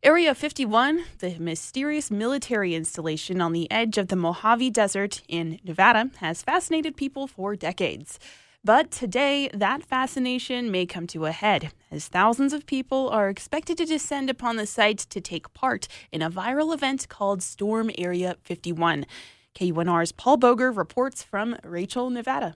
Area 51, the mysterious military installation on the edge of the Mojave Desert in Nevada, has fascinated people for decades. But today, that fascination may come to a head, as thousands of people are expected to descend upon the site to take part in a viral event called Storm Area 51. KUNR's Paul Boger reports from Rachel, Nevada.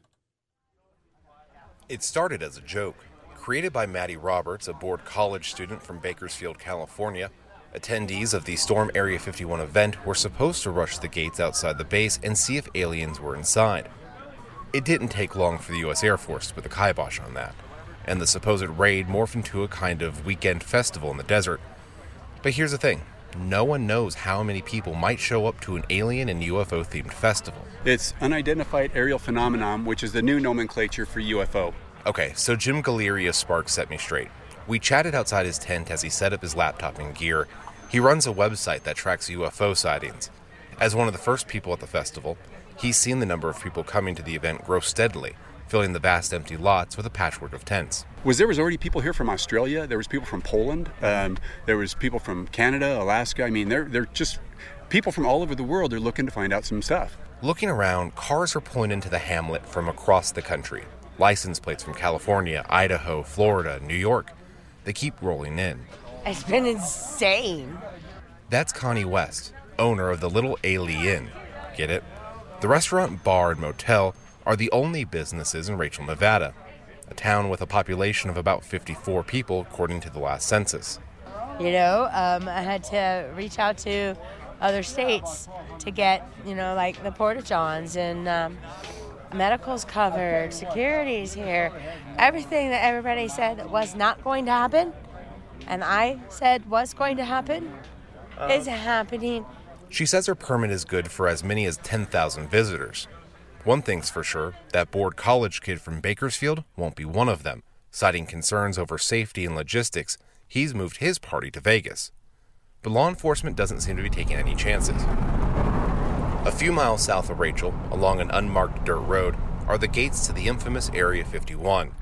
It started as a joke. Created by Maddie Roberts, a bored college student from Bakersfield, California, attendees of the Storm Area 51 event were supposed to rush the gates outside the base and see if aliens were inside. It didn't take long for the U.S. Air Force to put the kibosh on that, and the supposed raid morphed into a kind of weekend festival in the desert. But here's the thing. No one knows how many people might show up to an alien and UFO-themed festival. It's unidentified aerial phenomenon, which is the new nomenclature for UFO. Okay, so Jim Gallery of Sparks set me straight. We chatted outside his tent as he set up his laptop and gear. He runs a website that tracks UFO sightings. As one of the first people at the festival, he's seen the number of people coming to the event grow steadily, filling the vast empty lots with a patchwork of tents. There was already people here from Australia. There was people from Poland. There was people from Canada, Alaska. I mean, they're just people from all over the world are looking to find out some stuff. Looking around, cars are pulling into the hamlet from across the country. License plates from California, Idaho, Florida, New York. They keep rolling in. It's been insane. That's Connie West, owner of the Little Alien. Get it? The restaurant, bar, and motel are the only businesses in Rachel, Nevada, a town with a population of about 54 people according to the last census. I had to reach out to other states to get, like the Porta-Johns and medical's covered, security's here. Everything that everybody said was not going to happen, and I said was going to happen, is happening. She says her permit is good for as many as 10,000 visitors. One thing's for sure, that bored college kid from Bakersfield won't be one of them. Citing concerns over safety and logistics, he's moved his party to Vegas. But law enforcement doesn't seem to be taking any chances. A few miles south of Rachel, along an unmarked dirt road, are the gates to the infamous Area 51.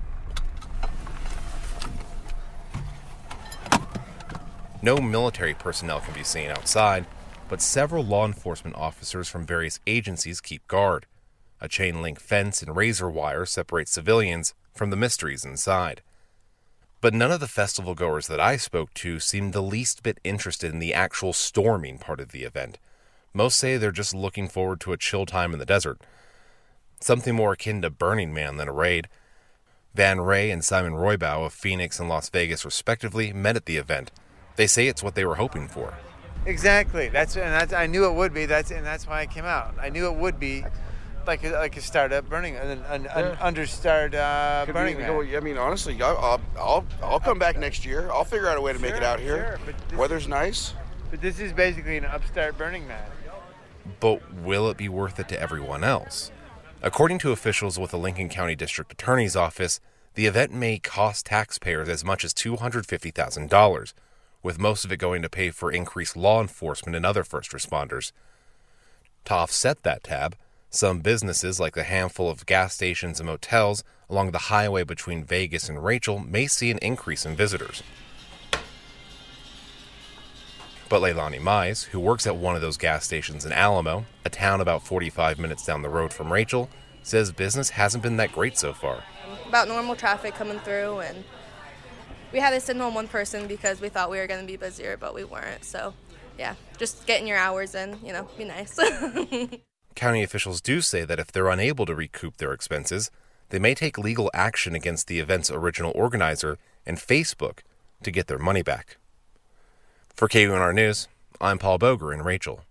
No military personnel can be seen outside, but several law enforcement officers from various agencies keep guard. A chain-link fence and razor wire separate civilians from the mysteries inside. But none of the festival goers that I spoke to seemed the least bit interested in the actual storming part of the event. Most say they're just looking forward to a chill time in the desert. Something more akin to Burning Man than a raid. Van Ray and Simon Roybow of Phoenix and Las Vegas respectively met at the event. They say it's what they were hoping for. Exactly. That's I knew it would be. That's why I came out. I knew it would be like a startup Burning an understart Burning Man. I mean, honestly, I'll come back next year. I'll figure out a way to make it out here. But weather's nice. But this is basically an upstart Burning Man. But will it be worth it to everyone else? According to officials with the Lincoln County District Attorney's Office, the event may cost taxpayers as much as $250,000, with most of it going to pay for increased law enforcement and other first responders. To offset that tab, some businesses, like the handful of gas stations and motels along the highway between Vegas and Rachel, may see an increase in visitors. But Leilani Mize, who works at one of those gas stations in Alamo, a town about 45 minutes down the road from Rachel, says business hasn't been that great so far. About normal traffic coming through, and we had to send home one person because we thought we were going to be busier, but we weren't. So, yeah, just getting your hours in, be nice. County officials do say that if they're unable to recoup their expenses, they may take legal action against the event's original organizer and Facebook to get their money back. For KUNR News, I'm Paul Boger in Rachel.